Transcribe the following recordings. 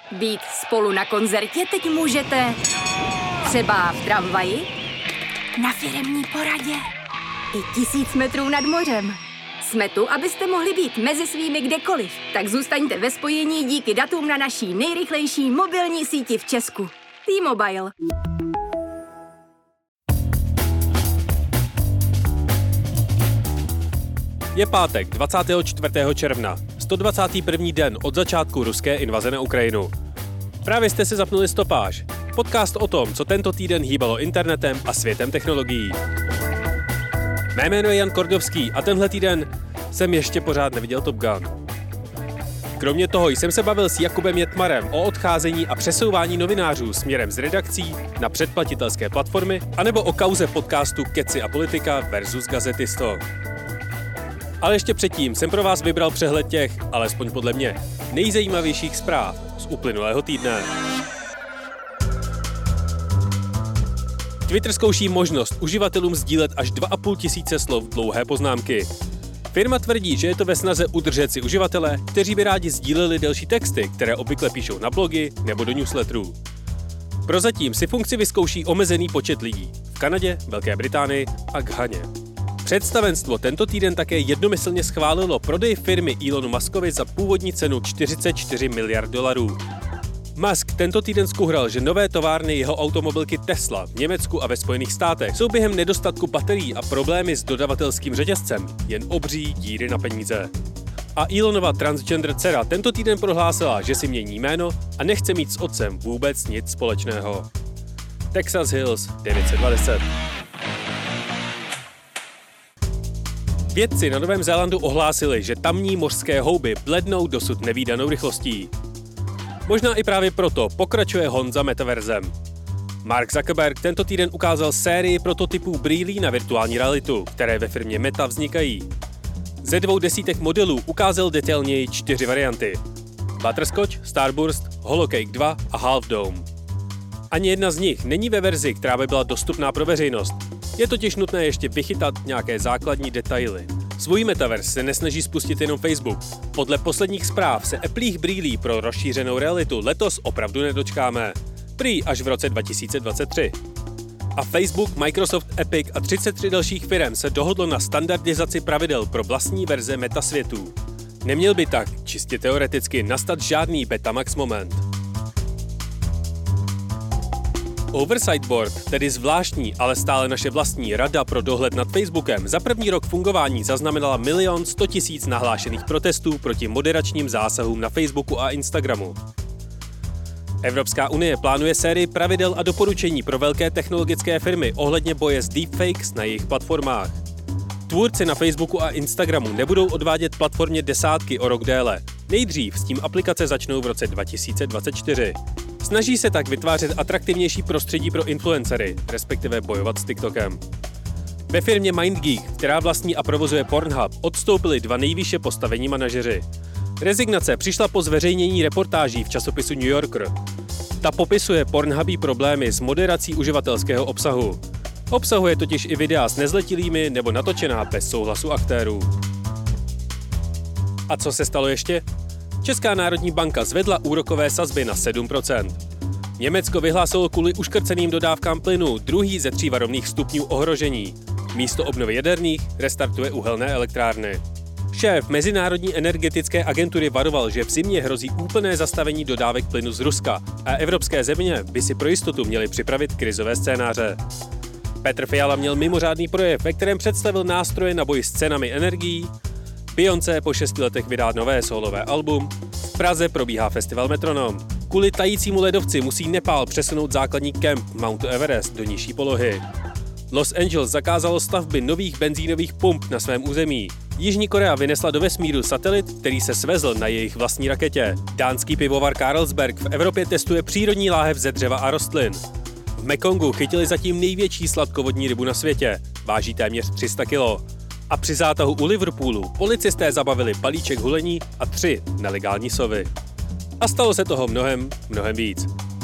Být spolu na koncertě teď můžete třeba v tramvaji, na firemní poradě i 1000 metrů nad mořem. Jsme tu, abyste mohli být mezi svými kdekoliv. Tak zůstaňte ve spojení díky datům na naší nejrychlejší mobilní síti v Česku. T-Mobile. Je pátek 24. června, 121. den od začátku ruské invaze na Ukrajinu. Právě jste si zapnuli Stopáž, podcast o tom, co tento týden hýbalo internetem a světem technologií. Mé jméno je Jan Kordovský a tenhle týden jsem ještě pořád neviděl Top Gun. Kromě toho jsem se bavil s Jakubem Jetmarem o odcházení a přesouvání novinářů směrem z redakcí na předplatitelské platformy anebo o kauze podcastu Keci a politika versus Gazetisto. Ale ještě předtím jsem pro vás vybral přehled těch, alespoň podle mě, nejzajímavějších zpráv z uplynulého týdne. Twitter zkouší možnost uživatelům sdílet až 2500 slov dlouhé poznámky. Firma tvrdí, že je to ve snaze udržet si uživatele, kteří by rádi sdíleli delší texty, které obvykle píšou na blogy nebo do newsletterů. Prozatím si funkci vyzkouší omezený počet lidí v Kanadě, Velké Británii a Ghaně. Představenstvo tento týden také jednomyslně schválilo prodej firmy Elonu Muskovi za původní cenu $44 miliard. Musk tento týden skuhral, že nové továrny jeho automobilky Tesla v Německu a ve Spojených státech jsou během nedostatku baterií a problémy s dodavatelským řetězcem jen obří díry na peníze. A Elonova transgender dcera tento týden prohlásila, že si mění jméno a nechce mít s otcem vůbec nic společného. Texas Hills 920. Vědci na Novém Zélandu ohlásili, že tamní mořské houby blednou dosud nevídanou rychlostí. Možná i právě proto pokračuje hon za metaverzem. Mark Zuckerberg tento týden ukázal sérii prototypů brýlí na virtuální realitu, které ve firmě Meta vznikají. Ze 200 modelů ukázal detailněji 4 varianty. Butterscotch, Starburst, Holocake 2 a Half Dome. Ani jedna z nich není ve verzi, která by byla dostupná pro veřejnost. Je totiž nutné ještě vychytat nějaké základní detaily. Svůj metaverse se nesnaží spustit jenom Facebook. Podle posledních zpráv se Appleích brýlí pro rozšířenou realitu letos opravdu nedočkáme. Prý až v roce 2023. A Facebook, Microsoft, Epic a 33 dalších firem se dohodlo na standardizaci pravidel pro vlastní verze metasvětů. Neměl by tak, čistě teoreticky, nastat žádný Betamax moment. Oversight Board, tedy zvláštní, ale stále naše vlastní rada pro dohled nad Facebookem, za první rok fungování zaznamenala 1 100 000 nahlášených protestů proti moderačním zásahům na Facebooku a Instagramu. Evropská unie plánuje sérii pravidel a doporučení pro velké technologické firmy ohledně boje s deepfakes na jejich platformách. Tvůrci na Facebooku a Instagramu nebudou odvádět platformě desátky o rok déle. Nejdřív s tím aplikace začnou v roce 2024. Snaží se tak vytvářet atraktivnější prostředí pro influencery, respektive bojovat s TikTokem. Ve firmě MindGeek, která vlastní a provozuje Pornhub, odstoupili 2 nejvýše postavení manažeři. Rezignace přišla po zveřejnění reportáží v časopisu New Yorker. Ta popisuje Pornhubí problémy s moderací uživatelského obsahu. Obsahuje totiž i videa s nezletilými nebo natočená bez souhlasu aktérů. A co se stalo ještě? Česká národní banka zvedla úrokové sazby na 7%. Německo vyhlásilo kvůli uškrceným dodávkám plynu druhý ze 3 varovných stupňů ohrožení. Místo obnovy jaderných restartuje uhelné elektrárny. Šéf Mezinárodní energetické agentury varoval, že v zimě hrozí úplné zastavení dodávek plynu z Ruska a evropské země by si pro jistotu měly připravit krizové scénáře. Petr Fiala měl mimořádný projev, ve kterém představil nástroje na boj s cenami energií. Beyoncé po 6 letech vydá nové solové album. V Praze probíhá festival Metronom. Kvůli tajícímu ledovci musí Nepál přesunout základní kemp Mountu Everest do nižší polohy. Los Angeles zakázalo stavby nových benzínových pump na svém území. Jižní Korea vynesla do vesmíru satelit, který se svezl na jejich vlastní raketě. Dánský pivovar Carlsberg v Evropě testuje přírodní láhev ze dřeva a rostlin. V Mekongu chytili zatím největší sladkovodní rybu na světě. Váží téměř 300 kg. A při zátahu u Liverpoolu policisté zabavili balíček hulení a 3 nelegální sovy. A stalo se toho mnohem víc.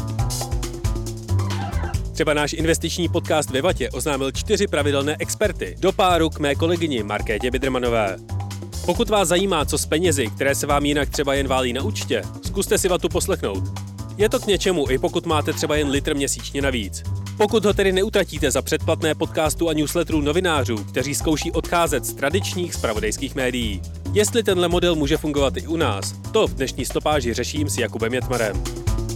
Třeba náš investiční podcast ve Vatě oznámil 4 pravidelné experty do páru k mé kolegyni Markétě Bidrmanové. Pokud vás zajímá, co s penězi, které se vám jinak třeba jen válí na účtě, zkuste si Vatu poslechnout. Je to k něčemu, i pokud máte třeba jen litr měsíčně navíc. Pokud ho tedy neutratíte za předplatné podcastů a newsletterů novinářů, kteří zkouší odcházet z tradičních zpravodajských médií. Jestli tenhle model může fungovat i u nás, to v dnešní stopáži řeším s Jakubem Jetmarem.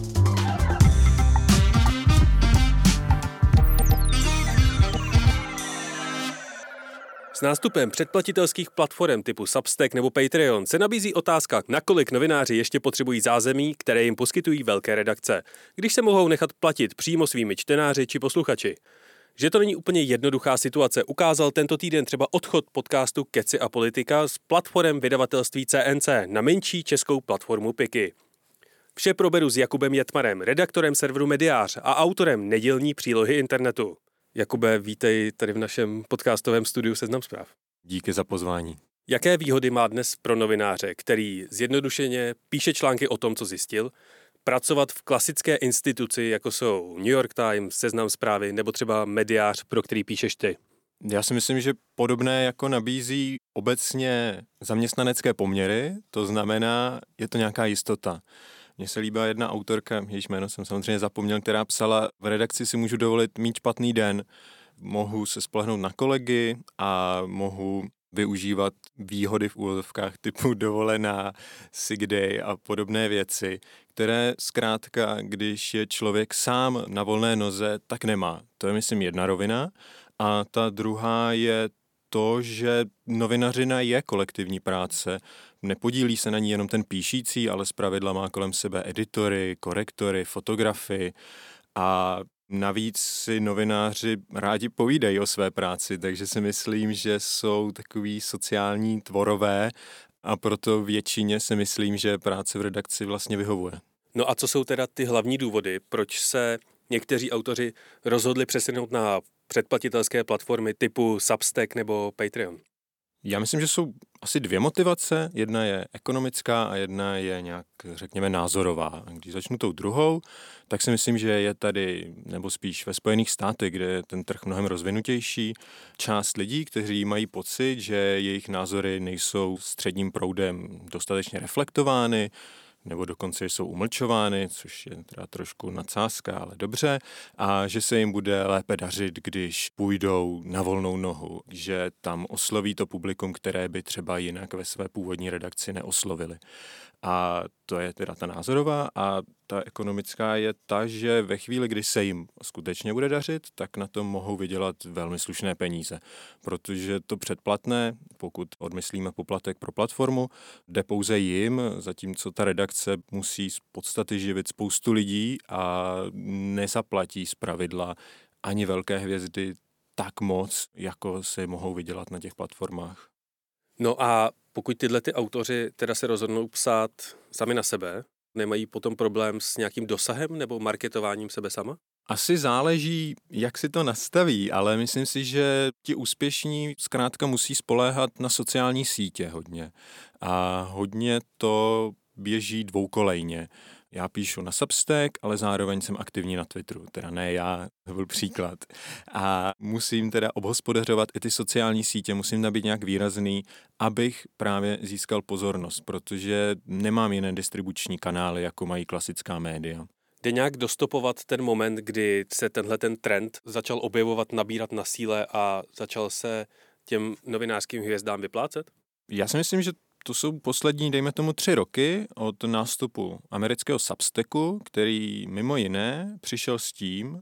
S nástupem předplatitelských platform typu Substack nebo Patreon se nabízí otázka, nakolik novináři ještě potřebují zázemí, které jim poskytují velké redakce, když se mohou nechat platit přímo svými čtenáři či posluchači. Že to není úplně jednoduchá situace, ukázal tento týden třeba odchod podcastu Keci a politika z platform vydavatelství CNC na menší českou platformu Piky. Vše proberu s Jakubem Jetmarem, redaktorem serveru Mediář a autorem nedělní přílohy internetu. Jakube, vítej tady v našem podcastovém studiu Seznam Zpráv. Díky za pozvání. Jaké výhody má dnes pro novináře, který zjednodušeně píše články o tom, co zjistil, pracovat v klasické instituci, jako jsou New York Times, Seznam Zprávy nebo třeba Mediář, pro který píšeš ty? Já si myslím, že podobné jako nabízí obecně zaměstnanecké poměry, to znamená, je to nějaká jistota. Mně se líbila jedna autorka, jejíž jméno jsem samozřejmě zapomněl, která psala: v redakci si můžu dovolit mít špatný den, mohu se spolehnout na kolegy a mohu využívat výhody v úvozovkách typu dovolená, sick day a podobné věci, které zkrátka, když je člověk sám na volné noze, tak nemá. To je, myslím, jedna rovina. A ta druhá je to, že novinařina je kolektivní práce. Nepodílí se na ní jenom ten píšící, ale zpravidla má kolem sebe editory, korektory, fotografy a navíc si novináři rádi povídají o své práci, takže si myslím, že jsou takový sociální tvorové a proto většině si myslím, že práce v redakci vlastně vyhovuje. No a co jsou teda ty hlavní důvody, proč se někteří autoři rozhodli přesunout na předplatitelské platformy typu Substack nebo Patreon? Já myslím, že jsou asi dvě motivace. Jedna je ekonomická a jedna je nějak, řekněme, názorová. A když začnu tou druhou, tak si myslím, že je tady, nebo spíš ve Spojených státech, kde je ten trh mnohem rozvinutější, část lidí, kteří mají pocit, že jejich názory nejsou středním proudem dostatečně reflektovány, nebo dokonce jsou umlčovány, což je teda trošku nadsázka, ale dobře, a že se jim bude lépe dařit, když půjdou na volnou nohu, že tam osloví to publikum, které by třeba jinak ve své původní redakci neoslovili. A to je teda ta názorová, a ta ekonomická je ta, že ve chvíli, kdy se jim skutečně bude dařit, tak na tom mohou vydělat velmi slušné peníze. Protože to předplatné, pokud odmyslíme poplatek pro platformu, jde pouze jim, zatímco ta redakce musí z podstaty živit spoustu lidí a nezaplatí zpravidla ani velké hvězdy tak moc, jako se mohou vydělat na těch platformách. No a pokud tyhle ty autoři teda se rozhodnou psát sami na sebe, nemají potom problém s nějakým dosahem nebo marketováním sebe sama? Asi záleží, jak si to nastaví, ale myslím si, že ti úspěšní zkrátka musí spoléhat na sociální sítě hodně. A hodně to běží dvoukolejně. Já píšu na Substack, ale zároveň jsem aktivní na Twitteru. Teda ne já, to byl příklad. A musím teda obhospodařovat i ty sociální sítě, musím tam být nějak výrazný, abych právě získal pozornost, protože nemám jiné distribuční kanály, jako mají klasická média. Jde nějak dostopovat ten moment, kdy se tenhle ten trend začal objevovat, nabírat na síle a začal se těm novinářským hvězdám vyplácet? Já si myslím, že to jsou poslední, dejme tomu, 3 roky od nástupu amerického Substacku, který mimo jiné přišel s tím,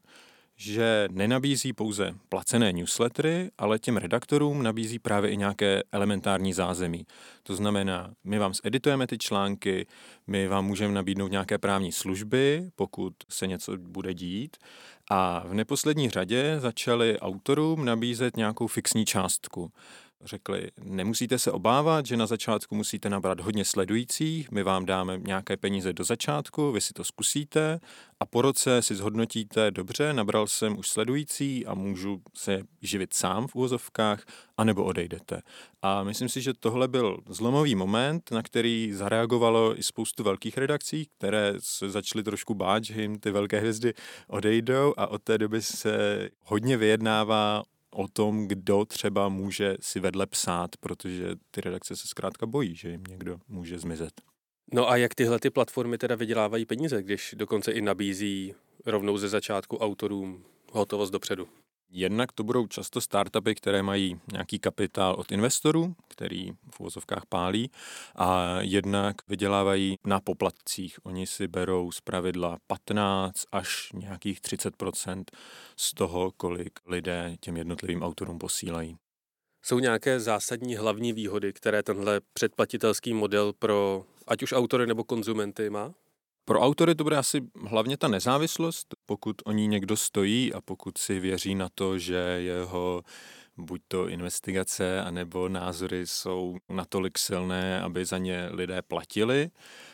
že nenabízí pouze placené newslettery, ale těm redaktorům nabízí právě i nějaké elementární zázemí. To znamená, my vám zeditujeme ty články, my vám můžeme nabídnout nějaké právní služby, pokud se něco bude dít, a v neposlední řadě začali autorům nabízet nějakou fixní částku. Řekli, nemusíte se obávat, že na začátku musíte nabrat hodně sledujících, my vám dáme nějaké peníze do začátku, vy si to zkusíte a po roce si zhodnotíte, dobře, nabral jsem už sledující a můžu se živit sám v uvozovkách, anebo odejdete. A myslím si, že tohle byl zlomový moment, na který zareagovalo i spoustu velkých redakcí, které se začaly trošku bát, že jim ty velké hvězdy odejdou, a od té doby se hodně vyjednává o tom, kdo třeba může si vedle psát, protože ty redakce se zkrátka bojí, že jim někdo může zmizet. No a jak tyhle ty platformy teda vydělávají peníze, když dokonce i nabízí rovnou ze začátku autorům hotovost dopředu? Jednak to budou často startupy, které mají nějaký kapitál od investorů, který v uvozovkách pálí, a jednak vydělávají na poplatcích. Oni si berou zpravidla 15 až nějakých 30% z toho, kolik lidé těm jednotlivým autorům posílají. Jsou nějaké zásadní hlavní výhody, které tenhle předplatitelský model pro ať už autory nebo konzumenty má? Pro autory to bude asi hlavně ta nezávislost, pokud o ní někdo stojí a pokud si věří na to, že jeho buď to investigace, anebo názory jsou natolik silné, aby za ně lidé platili.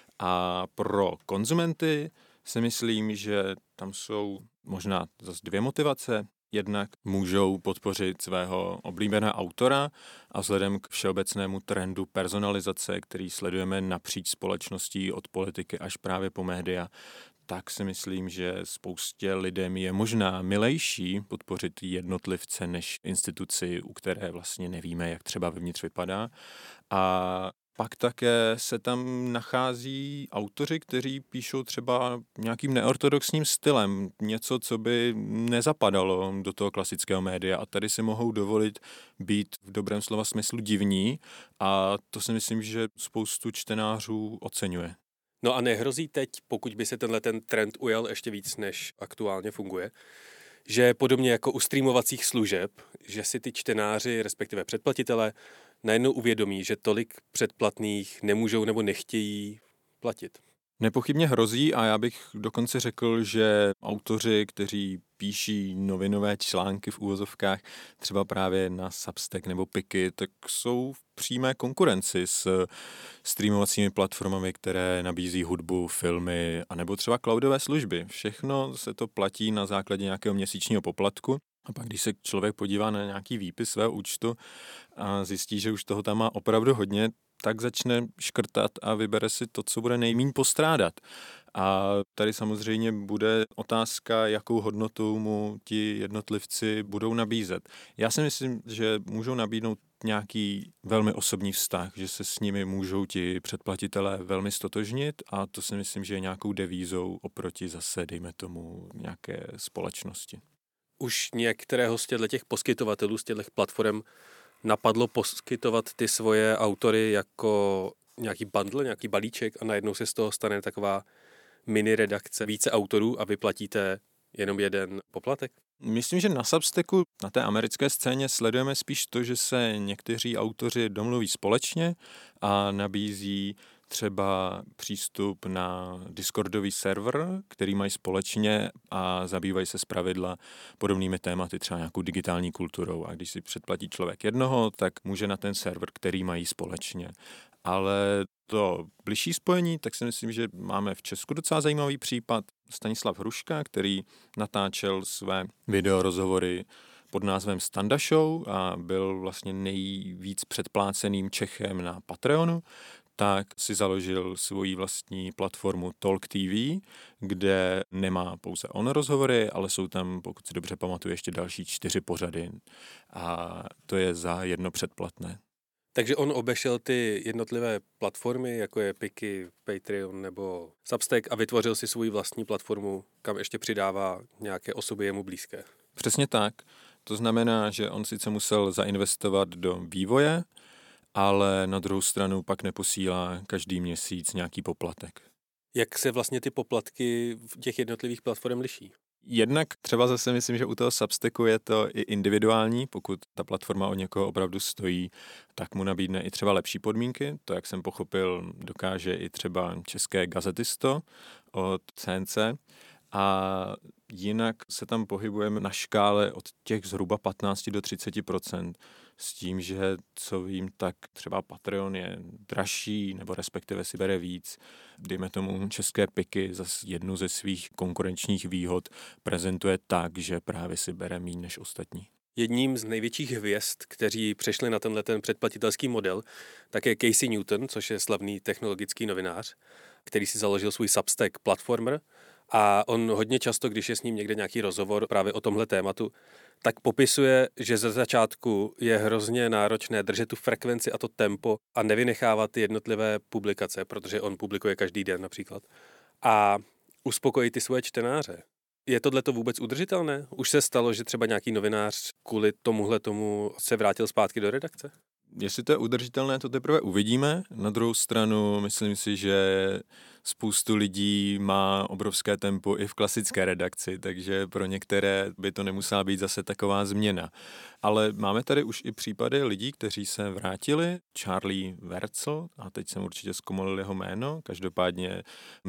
A pro konzumenty si myslím, že tam jsou možná zase dvě motivace. Jednak můžou podpořit svého oblíbeného autora a vzhledem k všeobecnému trendu personalizace, který sledujeme napříč společností od politiky až právě po média, tak si myslím, že spoustě lidem je možná milejší podpořit jednotlivce než instituci, u které vlastně nevíme, jak třeba vevnitř vypadá. A pak také se tam nachází autoři, kteří píšou třeba nějakým neortodoxním stylem, něco, co by nezapadalo do toho klasického média, a tady si mohou dovolit být v dobrém slova smyslu divní, a to si myslím, že spoustu čtenářů oceňuje. No a nehrozí teď, pokud by se ten trend ujal ještě víc, než aktuálně funguje, že podobně jako u streamovacích služeb, že si ty čtenáři, respektive předplatitelé, najednou uvědomí, že tolik předplatných nemůžou nebo nechtějí platit? Nepochybně hrozí, a já bych dokonce řekl, že autoři, kteří píší novinové články v úvozovkách, třeba právě na Substack nebo Piky, tak jsou v přímé konkurenci s streamovacími platformami, které nabízí hudbu, filmy anebo třeba cloudové služby. Všechno se to platí na základě nějakého měsíčního poplatku. A pak, když se člověk podívá na nějaký výpis svého účtu a zjistí, že už toho tam má opravdu hodně, tak začne škrtat a vybere si to, co bude nejméně postrádat. A tady samozřejmě bude otázka, jakou hodnotu mu ti jednotlivci budou nabízet. Já si myslím, že můžou nabídnout nějaký velmi osobní vztah, že se s nimi můžou ti předplatitelé velmi stotožnit, a to si myslím, že je nějakou devízou oproti zase, dejme tomu, nějaké společnosti. Už některého z těch poskytovatelů, z těch platform napadlo poskytovat ty svoje autory jako nějaký bundle, nějaký balíček, a najednou se z toho stane taková mini redakce více autorů a vyplatíte jenom jeden poplatek? Myslím, že na Substacku, na té americké scéně, sledujeme spíš to, že se někteří autoři domluví společně a nabízí třeba přístup na Discordový server, který mají společně, a zabývají se zpravidla podobnými tématy, třeba nějakou digitální kulturou. A když si předplatí člověk jednoho, tak může na ten server, který mají společně. Ale to bližší spojení, tak si myslím, že máme v Česku docela zajímavý případ. Stanislav Hruška, který natáčel své videorozhovory pod názvem Standa Show a byl vlastně nejvíc předpláceným Čechem na Patreonu, tak si založil svoji vlastní platformu Talk TV, kde nemá pouze on rozhovory, ale jsou tam, pokud si dobře pamatuju, ještě další 4 pořady, a to je za jedno předplatné. Takže on obešel ty jednotlivé platformy, jako je Piky, Patreon nebo Substack, a vytvořil si svou vlastní platformu, kam ještě přidává nějaké osoby jemu blízké. Přesně tak. To znamená, že on sice musel zainvestovat do vývoje, ale na druhou stranu pak neposílá každý měsíc nějaký poplatek. Jak se vlastně ty poplatky v těch jednotlivých platform liší? Jednak třeba zase myslím, že u toho Substacku je to i individuální, pokud ta platforma o někoho opravdu stojí, tak mu nabídne i třeba lepší podmínky. To, jak jsem pochopil, dokáže i třeba české Gazetisto od CNC. A jinak se tam pohybujeme na škále od těch zhruba 15 do 30%, s tím, že co vím, tak třeba Patreon je dražší, nebo respektive si bere víc. Dejme tomu české Piky zase jednu ze svých konkurenčních výhod prezentuje tak, že právě si bere míň než ostatní. Jedním z největších hvězd, kteří přešli na ten předplatitelský model, tak je Casey Newton, což je slavný technologický novinář, který si založil svůj Substack Platformer A on hodně často, když je s ním někde nějaký rozhovor právě o tomhle tématu, tak popisuje, že ze začátku je hrozně náročné držet tu frekvenci a to tempo a nevynechávat ty jednotlivé publikace, protože on publikuje každý den například. A uspokojit ty svoje čtenáře. Je tohleto vůbec udržitelné? Už se stalo, že třeba nějaký novinář kvůli tomu se vrátil zpátky do redakce? Jestli to je udržitelné, to teprve uvidíme. Na druhou stranu, myslím si, že spoustu lidí má obrovské tempo i v klasické redakci, takže pro některé by to nemusela být zase taková změna. Ale máme tady už i případy lidí, kteří se vrátili. Charlie Wurzel, a teď jsem určitě zkomolil jeho jméno, každopádně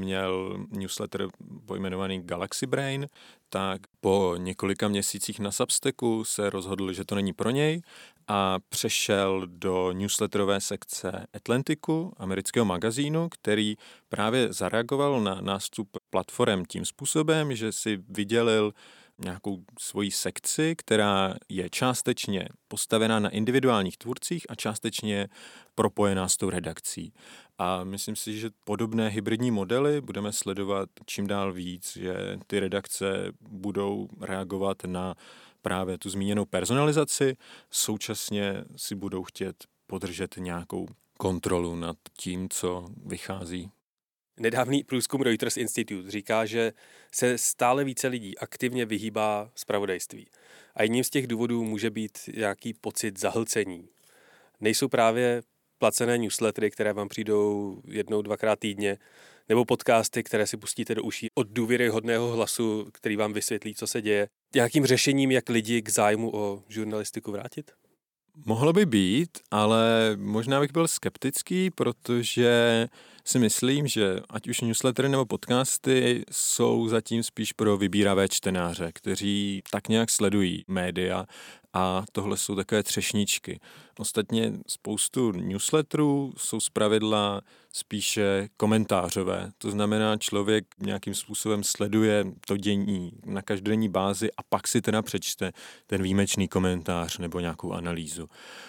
měl newsletter pojmenovaný Galaxy Brain, tak po několika měsících na Substacku se rozhodl, že to není pro něj a přešel do newsletterové sekce Atlanticu, amerického magazínu, který právě zareagoval na nástup platform tím způsobem, že si vydělil nějakou svoji sekci, která je částečně postavená na individuálních tvůrcích a částečně propojená s tou redakcí. A myslím si, že podobné hybridní modely budeme sledovat čím dál víc, že ty redakce budou reagovat na právě tu zmíněnou personalizaci, současně si budou chtět podržet nějakou kontrolu nad tím, co vychází. Nedávný průzkum Reuters Institute říká, že se stále více lidí aktivně vyhýbá zpravodajství. A jedním z těch důvodů může být nějaký pocit zahlcení. Nejsou právě placené newslettery, které vám přijdou 1-2krát týdně, nebo podcasty, které si pustíte do uší od důvěryhodného hlasu, který vám vysvětlí, co se děje. Nějakým řešením, jak lidi k zájmu o žurnalistiku vrátit? Mohlo by být, ale možná bych byl skeptický, protože si myslím, že ať už newslettery nebo podcasty jsou zatím spíš pro vybíravé čtenáře, kteří tak nějak sledují média a tohle jsou takové třešničky. Ostatně spoustu newsletterů jsou zpravidla spíše komentářové. To znamená, člověk nějakým způsobem sleduje to dění na každodenní bázi a pak si teda přečte ten výjimečný komentář nebo nějakou analýzu.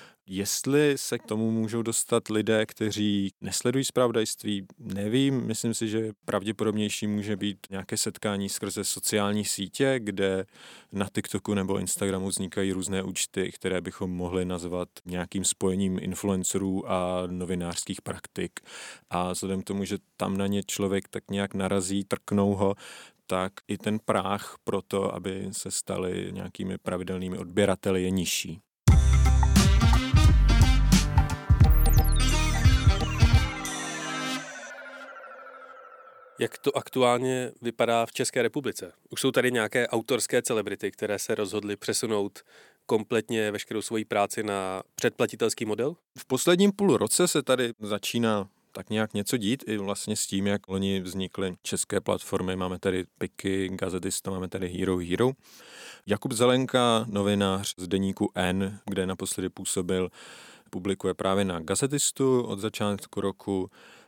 Jestli se k tomu můžou dostat lidé, kteří nesledují zpravodajství, nevím. Myslím si, že pravděpodobnější může být nějaké setkání skrze sociální sítě, kde na TikToku nebo Instagramu vznikají různé účty, které bychom mohli nazvat nějakým spojením influencerů a novinářských praktik. A vzhledem k tomu, že tam na ně člověk tak nějak narazí, trknou ho, tak i ten práh pro to, aby se stali nějakými pravidelnými odběrateli, je nižší. Jak to aktuálně vypadá v České republice? Už jsou tady nějaké autorské celebrity, které se rozhodly přesunout kompletně veškerou svoji práci na předplatitelský model? V posledním půl roce se tady začíná tak nějak něco dít i vlastně s tím, jak loni vznikly české platformy. Máme tady Piky, Gazetista, máme tady Hero. Jakub Zelenka, novinář z deníku N, kde naposledy působil, publikuje právě na Gazetistu od začátku roku.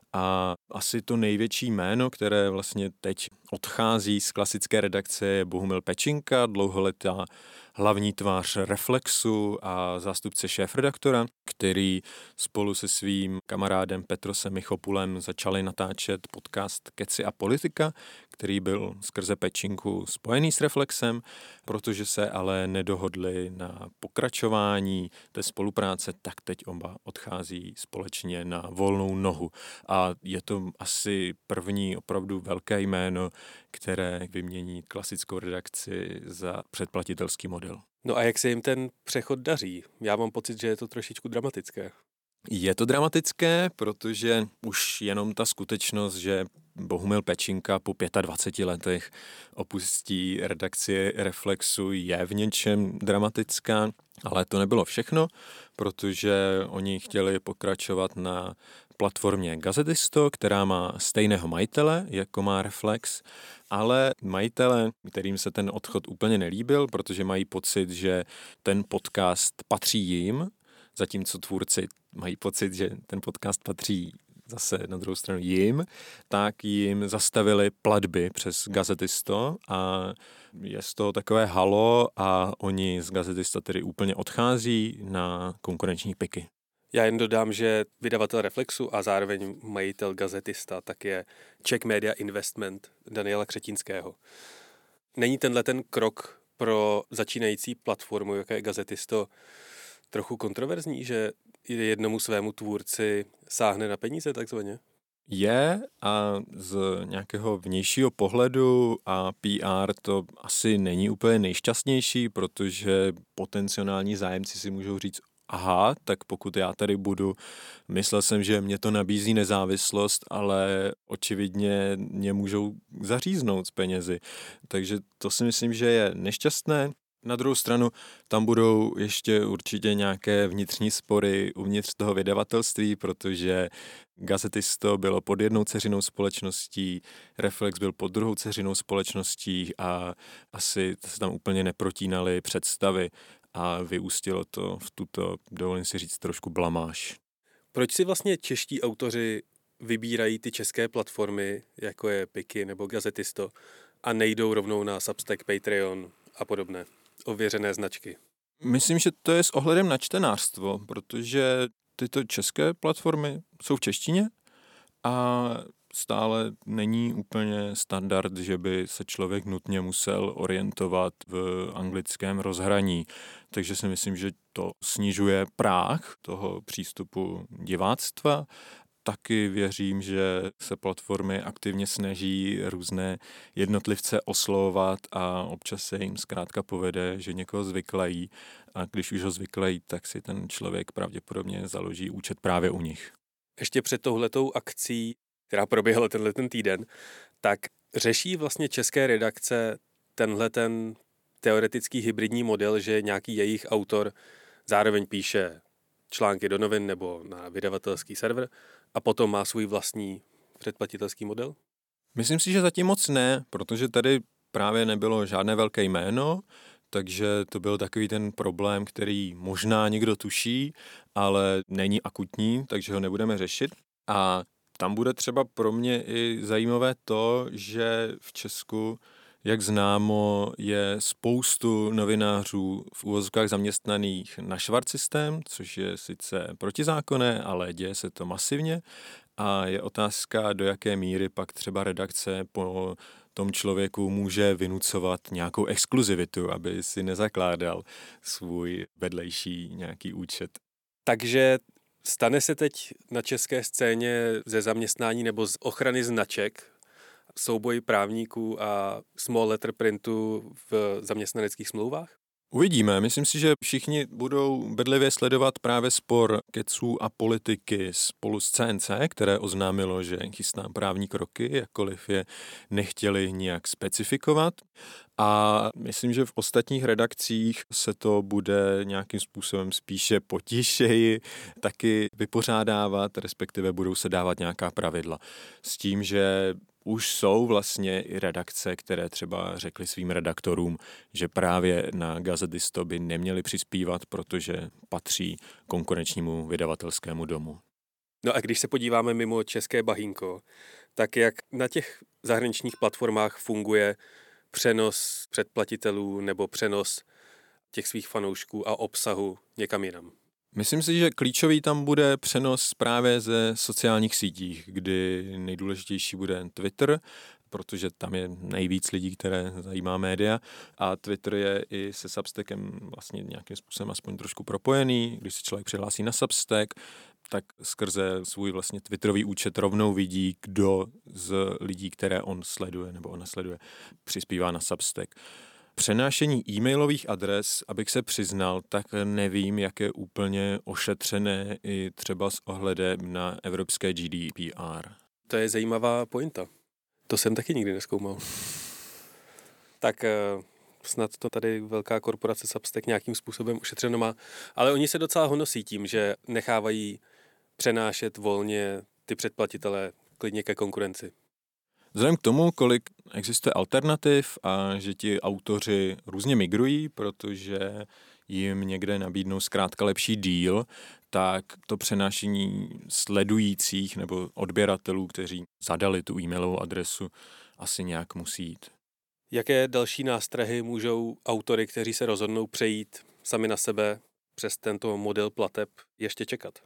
A asi to největší jméno, které vlastně teď odchází z klasické redakce, je Bohumil Pečinka, dlouholetá hlavní tvář Reflexu a zástupce šéfredaktora, který spolu se svým kamarádem Petrosem Michopulem začali natáčet podcast Keci a politika, který byl skrze Pečinku spojený s Reflexem, protože se ale nedohodli na pokračování té spolupráce, tak teď oba odchází společně na volnou nohu. A je to asi první opravdu velké jméno, které vymění klasickou redakci za předplatitelský model. No a jak se jim ten přechod daří? Já mám pocit, že je to trošičku dramatické. Je to dramatické, protože už jenom ta skutečnost, že Bohumil Pečinka po 25 letech opustí redakci Reflexu, je v něčem dramatická, ale to nebylo všechno, protože oni chtěli pokračovat na platformě Gazetisto, která má stejného majitele, jako má Reflex, ale majitele, kterým se ten odchod úplně nelíbil, protože mají pocit, že ten podcast patří jim, zatímco tvůrci mají pocit, že ten podcast patří zase na druhou stranu jim, tak jim zastavili platby přes Gazetisto a je z toho takové halo a oni z Gazetista tedy úplně odchází na konkurenční Piky. Já jen dodám, že vydavatel Reflexu a zároveň majitel Gazetista, tak je majitel Reflexu a zároveň majitel Gazetista, tak je Czech Media Investment Daniela Křetínského. Není tenhle ten krok pro začínající platformu, jako je Gazetisto, trochu kontroverzní, že jednomu svému tvůrci sáhne na peníze takzvaně? Je a z nějakého vnějšího pohledu a PR to asi není úplně nejšťastnější, protože potenciální zájemci si můžou říct, aha, tak pokud já tady budu, myslel jsem, že mě to nabízí nezávislost, ale očividně mě můžou zaříznout z penězi. Takže to si myslím, že je nešťastné. Na druhou stranu tam budou ještě určitě nějaké vnitřní spory uvnitř toho vydavatelství, protože Gazetisto bylo pod jednou dceřinou společností, Reflex byl pod druhou dceřinou společností a asi se tam úplně neprotínaly představy a vyústilo to v tuto, dovolím si říct, trošku blamáž. Proč si vlastně čeští autoři vybírají ty české platformy, jako je Piky nebo Gazetisto, a nejdou rovnou na Substack, Patreon a podobné ověřené značky? Myslím, že to je s ohledem na čtenářstvo, protože tyto české platformy jsou v češtině a stále není úplně standard, že by se člověk nutně musel orientovat v anglickém rozhraní. Takže si myslím, že to snižuje práh toho přístupu diváctva. Taky věřím, že se platformy aktivně snaží různé jednotlivce oslovovat a občas se jim zkrátka povede, že někoho zvyklají a když už ho zvyklají, tak si ten člověk pravděpodobně založí účet právě u nich. Ještě před touhletou akcí, která proběhla ten týden, tak řeší vlastně české redakce tenhle ten teoretický hybridní model, že nějaký jejich autor zároveň píše články do novin nebo na vydavatelský server a potom má svůj vlastní předplatitelský model? Myslím si, že zatím moc ne, protože tady právě nebylo žádné velké jméno, takže to byl takový ten problém, který možná někdo tuší, ale není akutní, takže ho nebudeme řešit. A tam bude třeba pro mě i zajímavé to, že v Česku, jak známo, je spoustu novinářů v uvozovkách zaměstnaných na švarcsystém, což je sice protizákonné, ale děje se to masivně. A je otázka, do jaké míry pak třeba redakce po tom člověku může vynucovat nějakou exkluzivitu, aby si nezakládal svůj vedlejší nějaký účet. Takže stane se teď na české scéně ze zaměstnání nebo z ochrany značek souboj právníků a small letter printu v zaměstnaneckých smlouvách? Uvidíme. Myslím si, že všichni budou bedlivě sledovat právě spor Keců a Politiky spolu s CNC, které oznámilo, že chystá právní kroky, jakkoliv je nechtěli nijak specifikovat. A myslím, že v ostatních redakcích se to bude nějakým způsobem spíše potišeji taky vypořádávat, respektive budou se dávat nějaká pravidla. S tím, že už jsou vlastně i redakce, které třeba řekly svým redaktorům, že právě na Gazetisto by neměli přispívat, protože patří konkurenčnímu vydavatelskému domu. No a když se podíváme mimo české bahínko, tak jak na těch zahraničních platformách funguje přenos předplatitelů nebo přenos těch svých fanoušků a obsahu někam jinam? Myslím si, že klíčový tam bude přenos právě ze sociálních sítích, kdy nejdůležitější bude Twitter, protože tam je nejvíc lidí, které zajímá média a Twitter je i se Substackem vlastně nějakým způsobem aspoň trošku propojený. Když se člověk přihlásí na Substack, tak skrze svůj vlastně Twitterový účet rovnou vidí, kdo z lidí, které on sleduje nebo ona sleduje, přispívá na Substack. Přenášení e-mailových adres, abych se přiznal, tak nevím, jak je úplně ošetřené i třeba s ohledem na evropské GDPR. To je zajímavá pointa. To jsem taky nikdy nezkoumal. Tak snad to tady velká korporace Substack nějakým způsobem ošetřeno má, ale oni se docela honosí tím, že nechávají přenášet volně ty předplatitele klidně ke konkurenci. Vzhledem k tomu, kolik existuje alternativ a že ti autoři různě migrují, protože jim někde nabídnou zkrátka lepší deal, tak to přenášení sledujících nebo odběratelů, kteří zadali tu e-mailovou adresu, asi nějak musí jít. Jaké další nástrahy můžou autory, kteří se rozhodnou přejít sami na sebe přes tento model plateb, ještě čekat?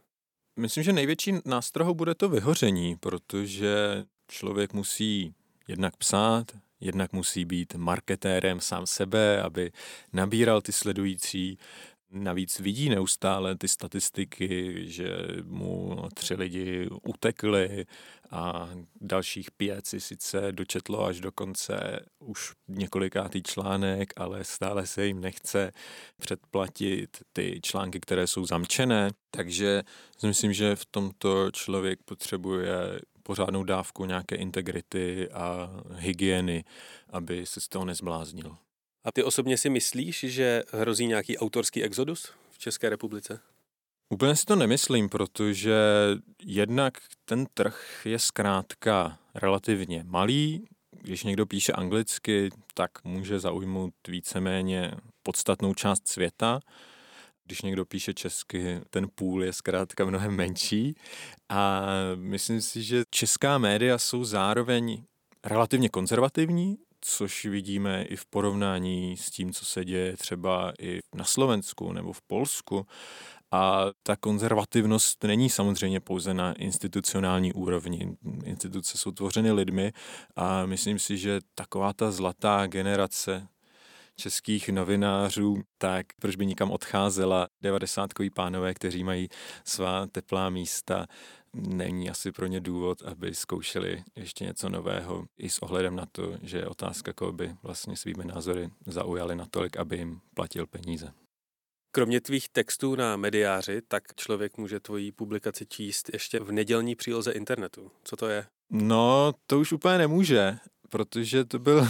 Myslím, že největší nástrahou bude to vyhoření, protože člověk musí jednak psát, jednak musí být marketérem sám sebe, aby nabíral ty sledující. Navíc vidí neustále ty statistiky, že mu 3 lidi utekli a dalších 5 si sice dočetlo až do konce už několikátý článek, ale stále se jim nechce předplatit ty články, které jsou zamčené. Takže myslím, že v tomto člověk potřebuje pořádnou dávku nějaké integrity a hygieny, aby se z toho nezbláznil. A ty osobně si myslíš, že hrozí nějaký autorský exodus v České republice? Úplně si to nemyslím, protože jednak ten trh je zkrátka relativně malý. Když někdo píše anglicky, tak může zaujmout víceméně podstatnou část světa. Když někdo píše česky, ten půl je zkrátka mnohem menší. A myslím si, že česká média jsou zároveň relativně konzervativní, což vidíme i v porovnání s tím, co se děje třeba i na Slovensku nebo v Polsku. A ta konzervativnost není samozřejmě pouze na institucionální úrovni. Instituce jsou tvořeny lidmi a myslím si, že taková ta zlatá generace českých novinářů, tak proč by nikam odcházela 90koví pánové, kteří mají svá teplá místa, není asi pro ně důvod, aby zkoušeli ještě něco nového i s ohledem na to, že je otázka, koho by vlastně svými názory zaujali natolik, aby jim platil peníze. Kromě tvých textů na Mediáři, tak člověk může tvoji publikaci číst ještě v nedělní příloze internetu. Co to je? No, to už úplně nemůže, protože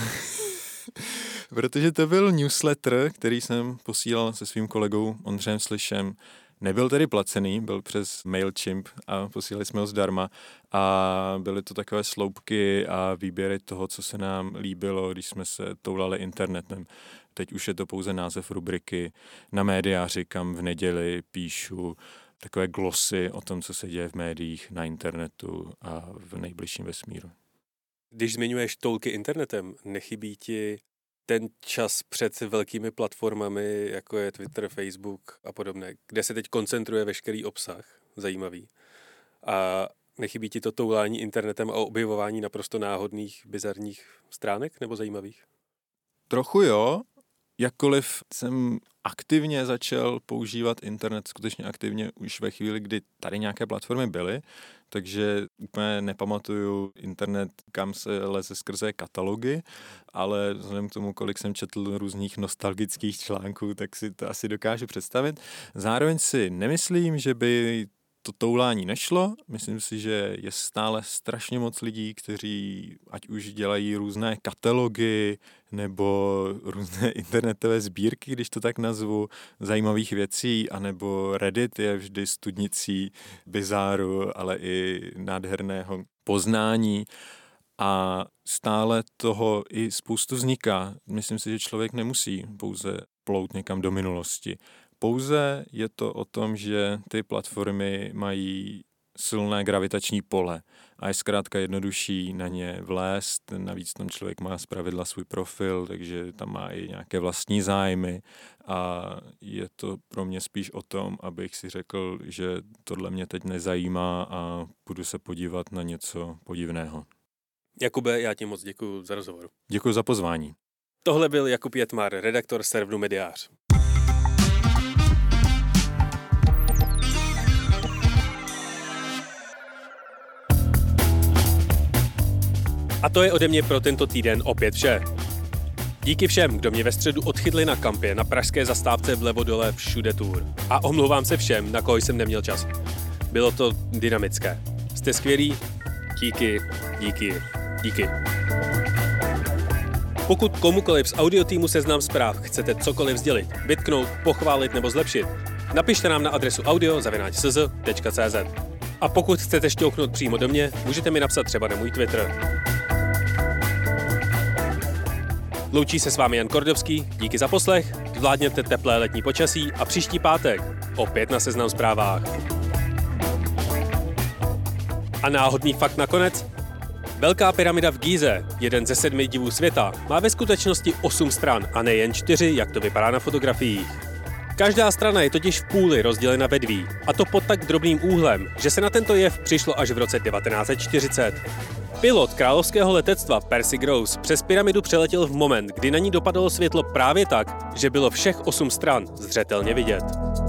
to byl newsletter, který jsem posílal se svým kolegou Ondřejem Slišem. Nebyl tedy placený, byl přes MailChimp a posílali jsme ho zdarma a byly to takové sloupky a výběry toho, co se nám líbilo, když jsme se toulali internetem. Teď už je to pouze název rubriky na Mediáři, kam v neděli píšu takové glosy o tom, co se děje v médiích, na internetu a v nejbližším vesmíru. Když zmiňuješ toulky internetem, nechybí ti ten čas před velkými platformami, jako je Twitter, Facebook a podobné, kde se teď koncentruje veškerý obsah zajímavý. A nechybí ti to toulání internetem a objevování naprosto náhodných, bizarních stránek nebo zajímavých? Trochu jo, jakkoliv jsem aktivně začal používat internet skutečně aktivně už ve chvíli, kdy tady nějaké platformy byly, takže úplně nepamatuju internet, kam se leze skrze katalogy, ale vzhledem k tomu, kolik jsem četl různých nostalgických článků, tak si to asi dokážu představit. Zároveň si nemyslím, že by to toulání nešlo. Myslím si, že je stále strašně moc lidí, kteří ať už dělají různé katalogy nebo různé internetové sbírky, když to tak nazvu, zajímavých věcí, anebo Reddit je vždy studnicí bizáru, ale i nádherného poznání. A stále toho i spoustu vzniká. Myslím si, že člověk nemusí pouze plout někam do minulosti. Pouze je to o tom, že ty platformy mají silné gravitační pole a je zkrátka jednodušší na ně vlézt. Navíc tam člověk má zpravidla svůj profil, takže tam má i nějaké vlastní zájmy a je to pro mě spíš o tom, abych si řekl, že tohle mě teď nezajímá a půjdu se podívat na něco podivného. Jakube, já ti moc děkuji za rozhovor. Děkuji za pozvání. Tohle byl Jakub Jetmar, redaktor serveru Mediář. A to je ode mě pro tento týden opět vše. Díky všem, kdo mě ve středu odchytli na kampě na pražské zastávce vlevo dole všude tour. A omlouvám se všem, na koho jsem neměl čas. Bylo to dynamické. Jste skvělí? Díky. Pokud komukoliv z audio týmu Seznam Zpráv chcete cokoliv sdělit, vytknout, pochválit nebo zlepšit, napište nám na adresu audio@cz.cz. A pokud chcete šťouchnout přímo do mě, můžete mi napsat třeba na můj Twitter. Loučí se s vámi Jan Kordovský, díky za poslech, zvládněte teplé letní počasí a příští pátek opět na Seznam Zprávách. A náhodný fakt nakonec? Velká pyramida v Gíze, jeden ze 7 divů světa, má ve skutečnosti 8 stran a nejen 4, jak to vypadá na fotografiích. Každá strana je totiž v půli rozdělena ve dví, a to pod tak drobným úhlem, že se na tento jev přišlo až v roce 1940. Pilot královského letectva Percy Groves přes pyramidu přeletěl v moment, kdy na ní dopadlo světlo právě tak, že bylo všech 8 stran zřetelně vidět.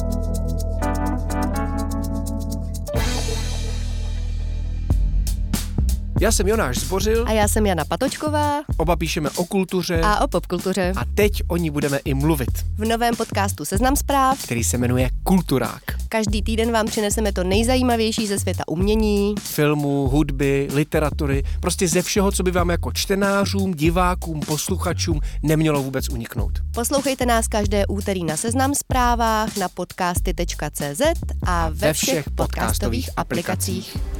Já jsem Jonáš Zbořil. A já jsem Jana Patočková. Oba píšeme o kultuře. A o popkultuře. A teď o ní budeme i mluvit. V novém podcastu Seznam zpráv, který se jmenuje Kulturák. Každý týden vám přineseme to nejzajímavější ze světa umění, filmu, hudby, literatury, prostě ze všeho, co by vám jako čtenářům, divákům, posluchačům nemělo vůbec uniknout. Poslouchejte nás každé úterý na Seznam zprávách, na podcasty.cz a ve všech podcastových aplikacích.